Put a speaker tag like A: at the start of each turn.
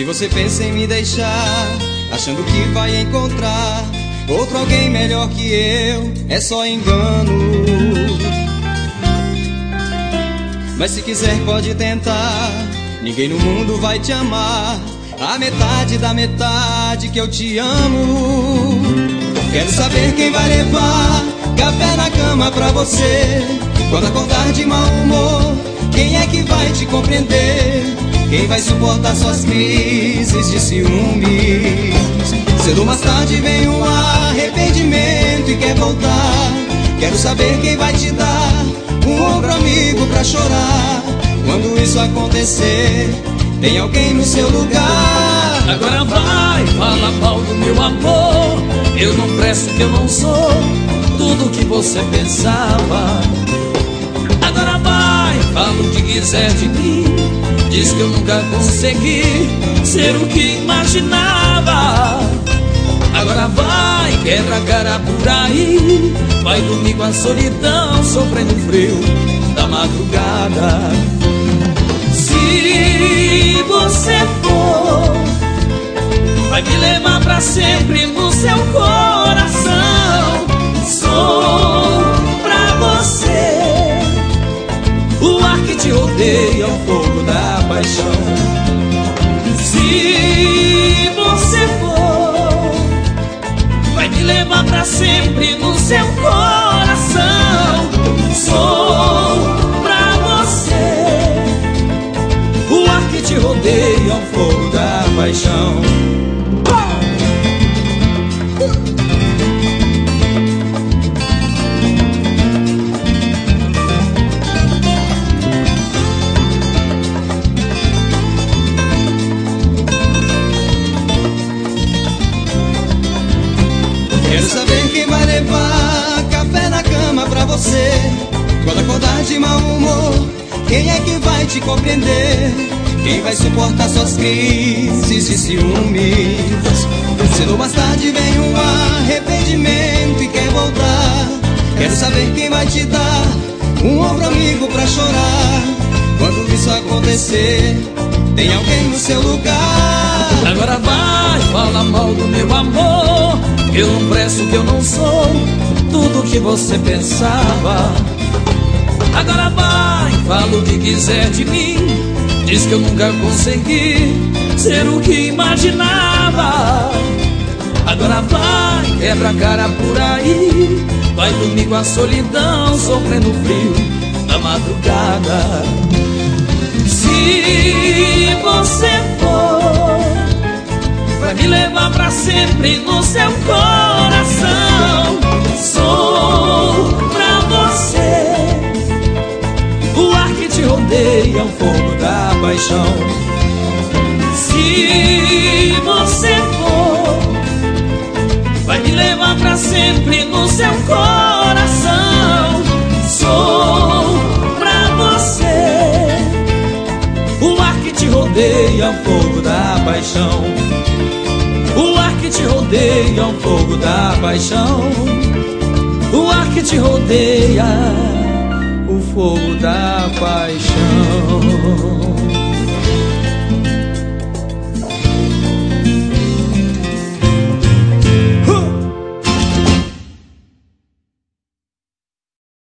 A: você pensa em me deixar, achando que vai encontrar outro alguém melhor que eu, é só engano. Mas se quiser pode tentar, ninguém no mundo vai te amar a metade da metade que eu te amo. Quero saber quem vai levar café na cama pra você quando acordar de mau humor. Quem é que vai te compreender? Quem vai suportar suas crises de ciúmes? Cedo ou mais tarde vem um arrependimento e quer voltar. Quero saber quem vai te dar um ombro amigo pra chorar. Quando isso acontecer, tem alguém no seu lugar.
B: Agora vai, fala mal do meu amor. Eu não presto, que eu não sou tudo que você pensava. Agora vai, fala o que quiser de mim. Diz que eu nunca consegui ser o que imaginava. Agora vai, quebra a cara por aí. Vai dormir com a solidão, sofrendo o frio da madrugada. Se você for, vai me levar pra sempre no seu coração. Sou pra você o ar que te rodeia, o fogo da paixão. Se você for, vai me levar pra sempre no seu coração. Sou pra você o ar que te rodeia, o fogo da paixão.
A: Quero saber quem vai levar café na cama pra você quando acordar de mau humor. Quem é que vai te compreender? Quem vai suportar suas crises de ciúmes? Cedo ou mais tarde vem um arrependimento e quer voltar. Quero saber quem vai te dar um ombro amigo pra chorar. Quando isso acontecer, tem alguém no seu lugar.
B: Agora vai, fala mal do meu amor. Eu não presto, que eu não sou tudo que você pensava. Agora vai, fala o que quiser de mim. Diz que eu nunca consegui ser o que imaginava. Agora vai, quebra a cara por aí. Vai dormir com a solidão, sofrendo o frio da madrugada. Se você for, vai me levar pra sempre no seu coração. Sou pra você o ar que te rodeia, o fogo da paixão. Se você for, vai me levar pra sempre no seu coração. Sou pra você o ar que te rodeia, o fogo da paixão. O ar que te rodeia, o fogo da paixão. O ar que te rodeia, o fogo da paixão.